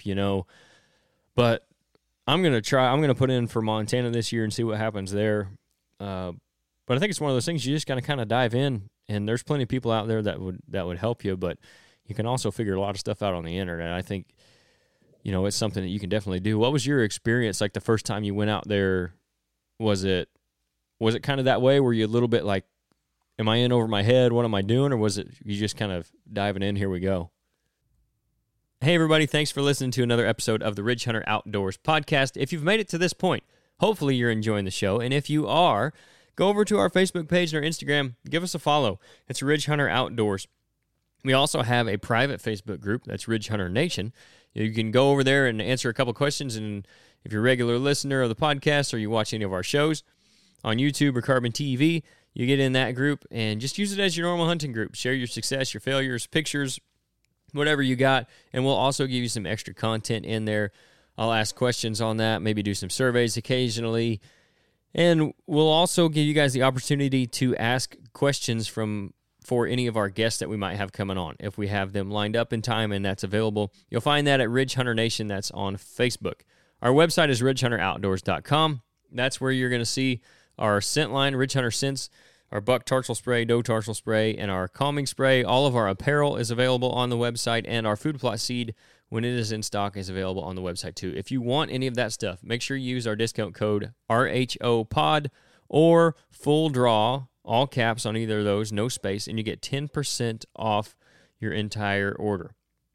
but I'm going to put in for Montana this year and see what happens there. But I think it's one of those things you just got to kind of dive in, and there's plenty of people out there that would help you, but you can also figure a lot of stuff out on the internet. I think, it's something that you can definitely do. What was your experience like the first time you went out there? Was it kind of that way? Were you a little bit like, am I in over my head? What am I doing? Or was it you just kind of diving in? Here we go. Hey, everybody. Thanks for listening to another episode of the Ridge Hunter Outdoors podcast. If you've made it to this point, hopefully you're enjoying the show. And if you are, go over to our Facebook page and our Instagram. Give us a follow. It's Ridge Hunter Outdoors. We also have a private Facebook group. That's Ridge Hunter Nation. You can go over there and answer a couple questions. And if you're a regular listener of the podcast or you watch any of our shows on YouTube or Carbon TV, you get in that group and just use it as your normal hunting group. Share your success, your failures, pictures, whatever you got. And we'll also give you some extra content in there. I'll ask questions on that, maybe do some surveys occasionally. And we'll also give you guys the opportunity to ask questions for any of our guests that we might have coming on. If we have them lined up in time and that's available, you'll find that at Ridge Hunter Nation. That's on Facebook. Our website is ridgehunteroutdoors.com. That's where you're going to see our scent line, Ridge Hunter Scents, our buck tarsal spray, doe tarsal spray, and our calming spray. All of our apparel is available on the website, and our food plot seed, when it is in stock, is available on the website too. If you want any of that stuff, make sure you use our discount code RHOPOD or Full Draw, all caps on either of those, no space, and you get 10% off your entire order.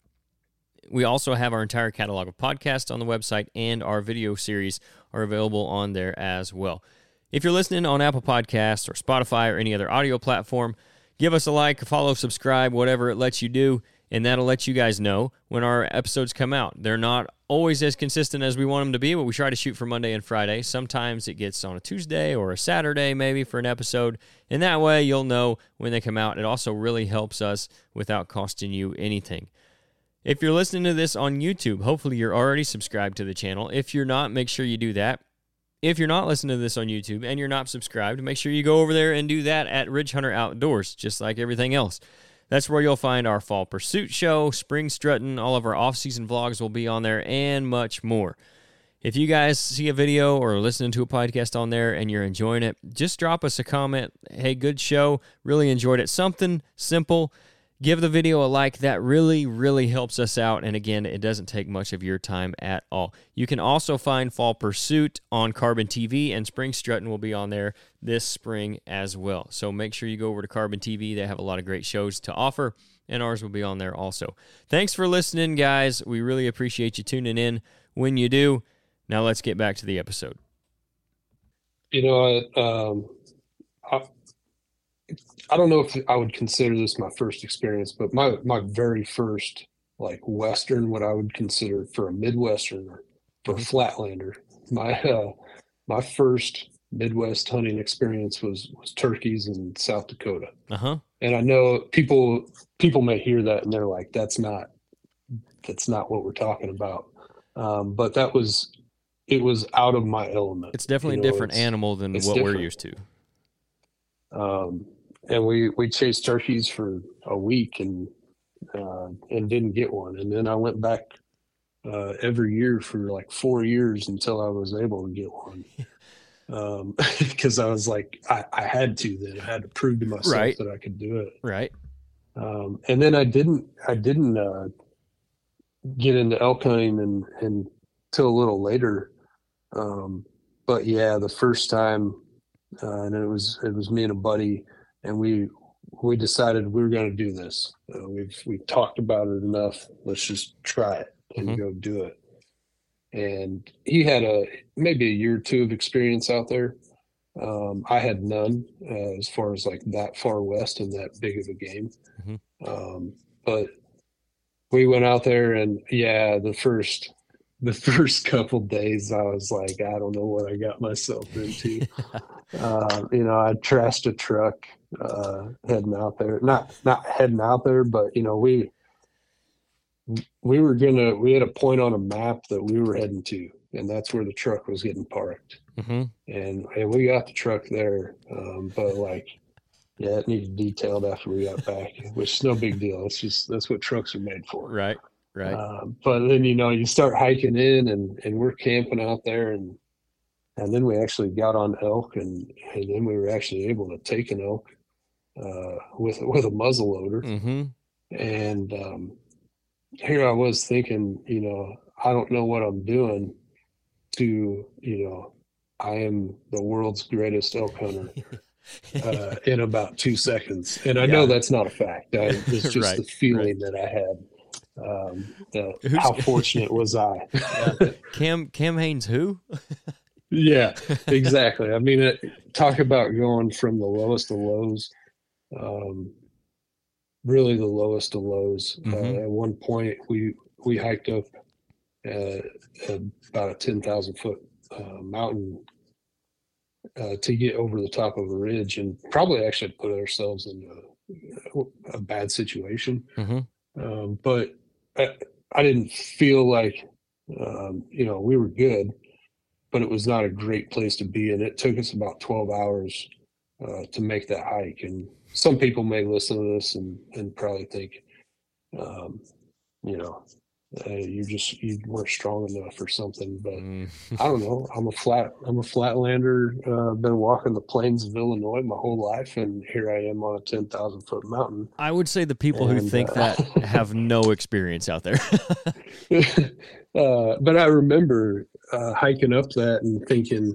We also have our entire catalog of podcasts on the website, and our video series are available on there as well. If you're listening on Apple Podcasts or Spotify or any other audio platform, give us a like, follow, subscribe, whatever it lets you do, and that'll let you guys know when our episodes come out. They're not always as consistent as we want them to be, but we try to shoot for Monday and Friday. Sometimes it gets on a Tuesday or a Saturday maybe for an episode, and that way you'll know when they come out. It also really helps us without costing you anything. If you're listening to this on YouTube, hopefully you're already subscribed to the channel. If you're not, make sure you do that. If you're not listening to this on YouTube and you're not subscribed, make sure you go over there and do that at Ridge Hunter Outdoors, just like everything else. That's where you'll find our fall pursuit show, spring strutting, all of our off-season vlogs will be on there, and much more. If you guys see a video or listening to a podcast on there and you're enjoying it, just drop us a comment. Hey, good show. Really enjoyed it. Something simple. Give the video a like. That really, really helps us out. And again, it doesn't take much of your time at all. You can also find Fall Pursuit on Carbon TV, and Spring Strutting will be on there this spring as well. So make sure you go over to Carbon TV. They have a lot of great shows to offer, and ours will be on there also. Thanks for listening, guys. We really appreciate you tuning in when you do. Now let's get back to the episode. You know, I don't know if I would consider this my first experience, but my very first like Western, what I would consider for a Midwesterner, for a Flatlander, my first Midwest hunting experience was turkeys in South Dakota. Uh-huh. And I know people may hear that and they're like, that's not what we're talking about. But it was out of my element. It's definitely a different animal than what we're used to. And we chased turkeys for a week and didn't get one. And then I went back every year for like 4 years until I was able to get one. Because I was like, I had to then. I had to prove to myself that I could do it. Right. And then I didn't get into elk hunting until a little later. But yeah, the first time, and it was me and a buddy, and we decided we were going to do this. We've talked about it enough. Let's just try it and go do it. And he had maybe a year or two of experience out there. I had none as far as like that far west and that big of a game. But we went out there, and yeah, the first couple days, I was like, I don't know what I got myself into. I trashed a truck heading out there, not heading out there, but we had a point on a map that we were heading to, and that's where the truck was getting parked. And we got the truck there, but like, yeah, it needed detailed after we got back, which is no big deal. That's what trucks are made for. Right. But then you start hiking in, and we're camping out there, and then we actually got on elk, and then we were actually able to take an elk with a muzzle loader. And here I was thinking, I don't know what I'm doing to, I am the world's greatest elk hunter in about 2 seconds. And I know that's not a fact. It's just the feeling that I had. How fortunate was I? Cam Hanes who? Yeah, exactly. I mean, talk about going from the lowest of lows, really the lowest of lows. At one point, we hiked up about a 10,000 foot mountain to get over the top of a ridge, and probably actually put ourselves in a bad situation. But I didn't feel like, we were good, but it was not a great place to be. And it took us about 12 hours to make that hike. And some people may listen to this and probably think, you weren't strong enough or something, but I don't know. I'm a flatlander. Been walking the plains of Illinois my whole life, and here I am on a 10,000 foot mountain. I would say the people who think that have no experience out there. But I remember hiking up that and thinking,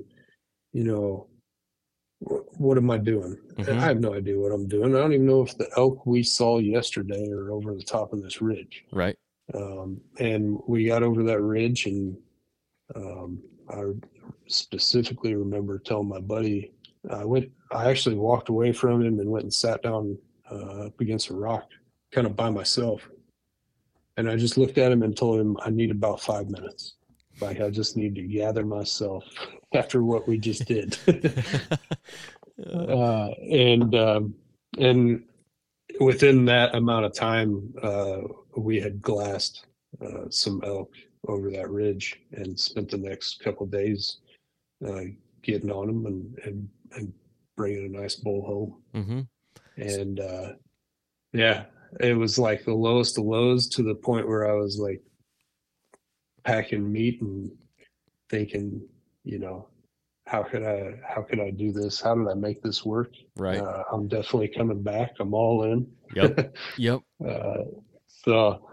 what am I doing? I have no idea what I'm doing. I don't even know if the elk we saw yesterday are over the top of this ridge. Right. And we got over that ridge, and I specifically remember telling my buddy, I actually walked away from him and went and sat down up against a rock, kind of by myself. And I just looked at him and told him I need about 5 minutes. Like I just need to gather myself after what we just did. And within that amount of time, we had glassed some elk over that ridge and spent the next couple of days getting on them and bringing a nice bull home. Mm-hmm. And yeah, it was like the lowest of lows to the point where I was like packing meat and thinking, you know, how could I do this? How did I make this work? Right. I'm definitely coming back. I'm all in. Yep. Yep. So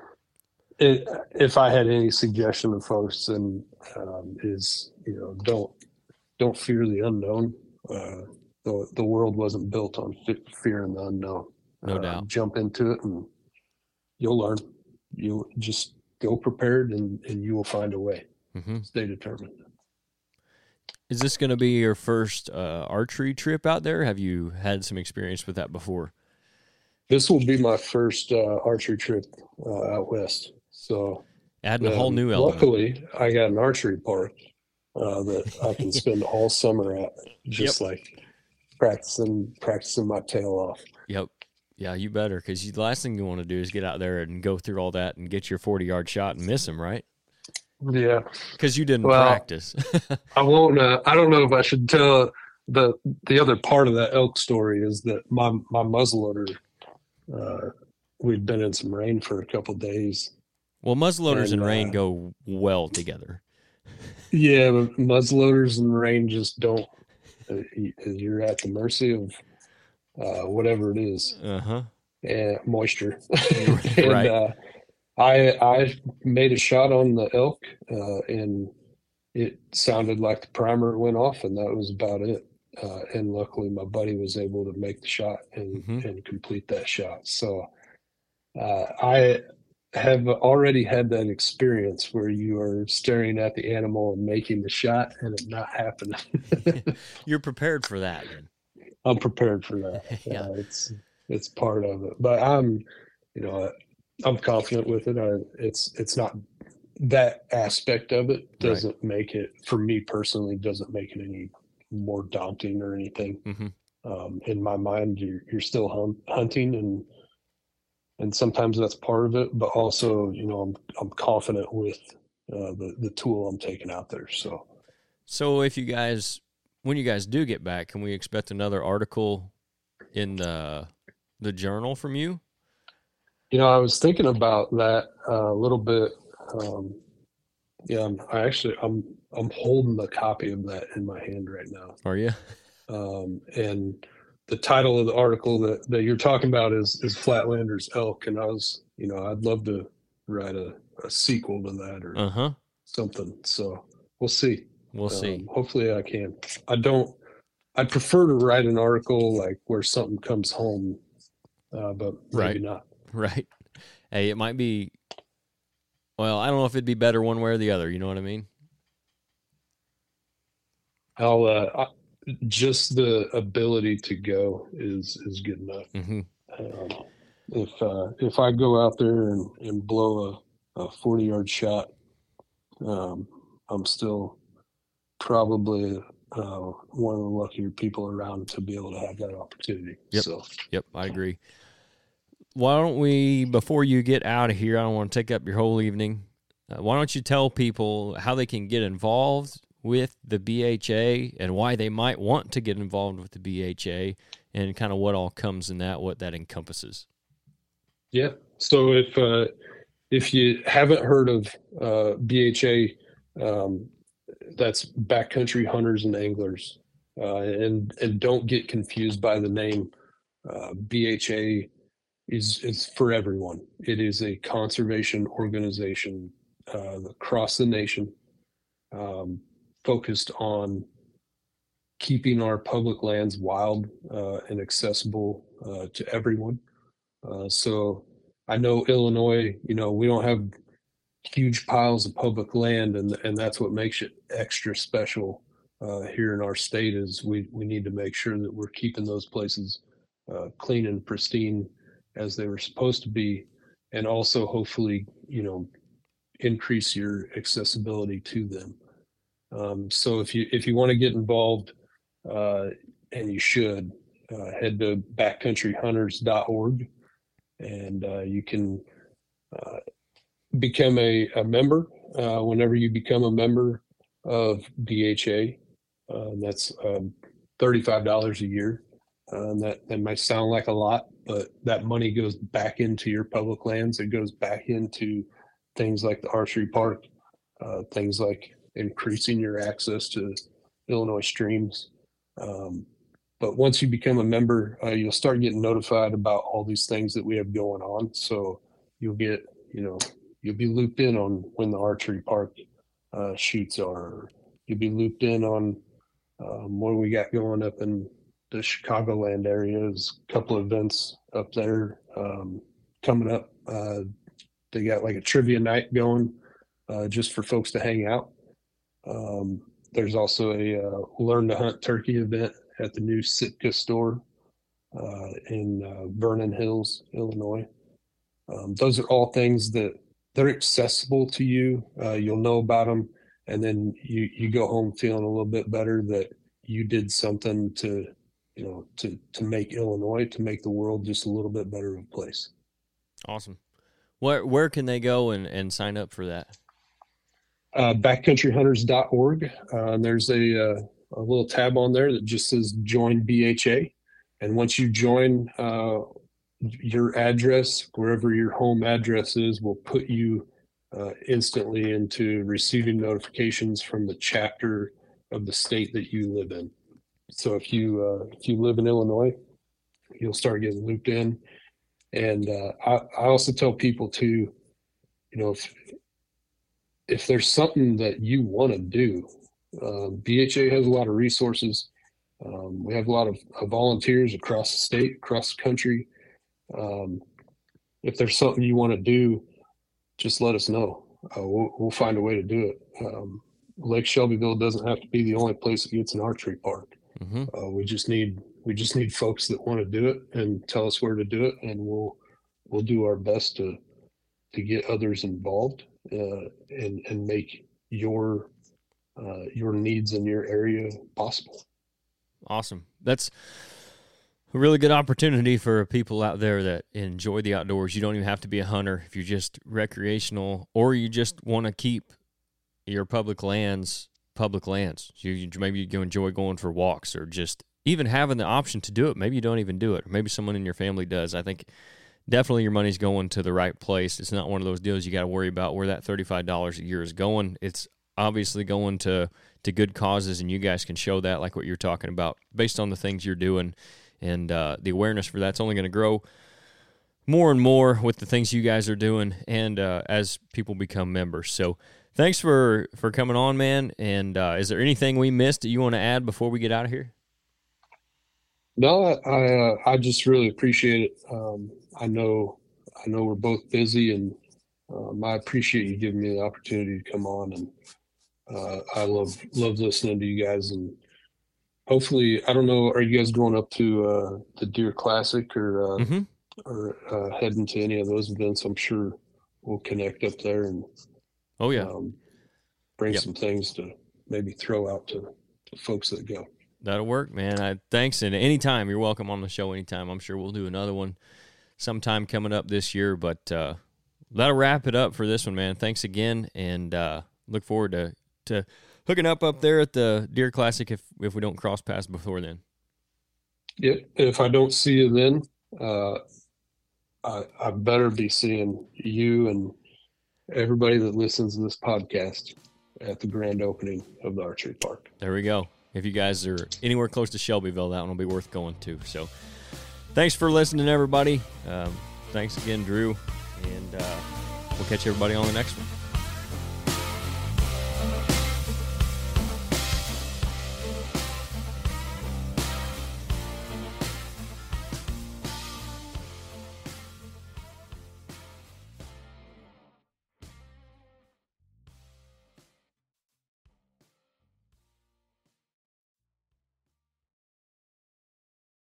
if I had any suggestion to folks, then is, you know, don't fear the unknown. The world wasn't built on fear and the unknown. No doubt. Jump into it and you'll learn. You just go prepared and you will find a way. Mm-hmm. Stay determined. Is this going to be your first archery trip out there? Have you had some experience with that before? This will be my first archery trip out west. So adding a whole new element. Luckily, I got an archery park that I can spend all summer at, just like practicing my tail off. Yep. Yeah, you better, because the last thing you want to do is get out there and go through all that and get your 40-yard shot and miss him, right? Yeah, because you didn't practice. I won't. I don't know if I should tell the other part of that elk story is that my muzzleloader. We'd been in some rain for a couple of days. Well, muzzleloaders and rain go well together. Yeah, but muzzleloaders and rain just don't. You're at the mercy of whatever it is. And moisture. And, right. I made a shot on the elk, and it sounded like the primer went off, and that was about it. And luckily, my buddy was able to make the shot and complete that shot. So I have already had that experience where you are staring at the animal and making the shot, and it not happening. You're prepared for that, then. I'm prepared for that. Yeah, it's part of it, but I'm confident with it. It's not that aspect of it doesn't make it, for me personally, doesn't make it any more daunting or anything. In my mind, you're still hunting, and sometimes that's part of it, but also, I'm confident with the tool I'm taking out there. So if when you guys do get back, can we expect another article in the journal from you? I was thinking about that a little bit. I'm holding the copy of that in my hand right now. Are you? And the title of the article that you're talking about is Flatlanders Elk, and I'd love to write a sequel to that or something. So we'll see. We'll see. Hopefully I can. I'd prefer to write an article like where something comes home, but maybe not. Right. Hey, it might be, well, I don't know if it'd be better one way or the other. You know what I mean? Just the ability to go is good enough. If I go out there and blow a 40-yard shot, I'm still probably one of the luckier people around to be able to have that opportunity. Yep, I agree. Why don't we, before you get out of here, I don't want to take up your whole evening, why don't you tell people how they can get involved with the BHA and why they might want to get involved with the BHA and kind of what all comes in that, what that encompasses? Yeah. So if you haven't heard of BHA, that's Backcountry Hunters and Anglers, and don't get confused by the name. BHA is for everyone. It is a conservation organization across the nation, focused on keeping our public lands wild and accessible to everyone. So I know Illinois, we don't have huge piles of public land, and that's what makes it extra special here in our state. Is we need to make sure that we're keeping those places clean and pristine as they were supposed to be, and also hopefully, increase your accessibility to them. So if you want to get involved, and you should, head to backcountryhunters.org, and you can become a member. Whenever you become a member of BHA, that's $35 a year. That might sound like a lot, but that money goes back into your public lands. It goes back into things like the archery park, things like increasing your access to Illinois streams. But once you become a member, you'll start getting notified about all these things that we have going on. So you'll get, you'll be looped in on when the archery park shoots are. Or you'll be looped in on what we got going up in the Chicagoland area. There's a couple of events up there coming up. They got like a trivia night going just for folks to hang out. There's also a Learn to Hunt Turkey event at the new Sitka store in Vernon Hills, Illinois. Those are all things that they're accessible to you. You'll know about them, and then you go home feeling a little bit better that you did something to make Illinois, to make the world just a little bit better of a place. Awesome. Where can they go and sign up for that? Backcountryhunters.org. There's a little tab on there that just says join BHA. And once you join, your address, wherever your home address is, will put you instantly into receiving notifications from the chapter of the state that you live in. So if you live in Illinois, you'll start getting looped in. And I also tell people to, if there's something that you want to do, BHA has a lot of resources. We have a lot of volunteers across the state, across the country. If there's something you want to do, just let us know. We'll find a way to do it. Lake Shelbyville doesn't have to be the only place that gets an archery park. Mm-hmm. We just need folks that want to do it and tell us where to do it, and we'll do our best to get others involved and make your needs in your area possible. Awesome. That's a really good opportunity for people out there that enjoy the outdoors. You don't even have to be a hunter if you're just recreational, or you just want to keep your public lands. Maybe you enjoy going for walks, or just even having the option to do it. Maybe you don't even do it, or maybe someone in your family does. I think definitely your money's going to the right place. It's not one of those deals you got to worry about where that $35 a year is going. It's obviously going to good causes, and you guys can show that, like what you're talking about, based on the things you're doing. And the awareness for that's only going to grow more and more with the things you guys are doing, and as people become members. So thanks for coming on, man. And is there anything we missed that you want to add before we get out of here? No, I just really appreciate it. I know we're both busy, and I appreciate you giving me the opportunity to come on. And I love listening to you guys. And hopefully, I don't know, are you guys going up to the Deer Classic or heading to any of those events? I'm sure we'll connect up there and bring some things to maybe throw out to folks that go. That'll work, man. Thanks, and anytime, you're welcome on the show anytime. I'm sure we'll do another one sometime coming up this year, but that'll wrap it up for this one, man. Thanks again, and look forward to hooking up there at the Deer Classic if we don't cross paths before then. Yeah, if I don't see you then, I better be seeing you and everybody that listens to this podcast at the grand opening of the archery park. There we go. If you guys are anywhere close to Shelbyville, that one will be worth going to. So thanks for listening, everybody. Thanks again, Drew. And we'll catch everybody on the next one.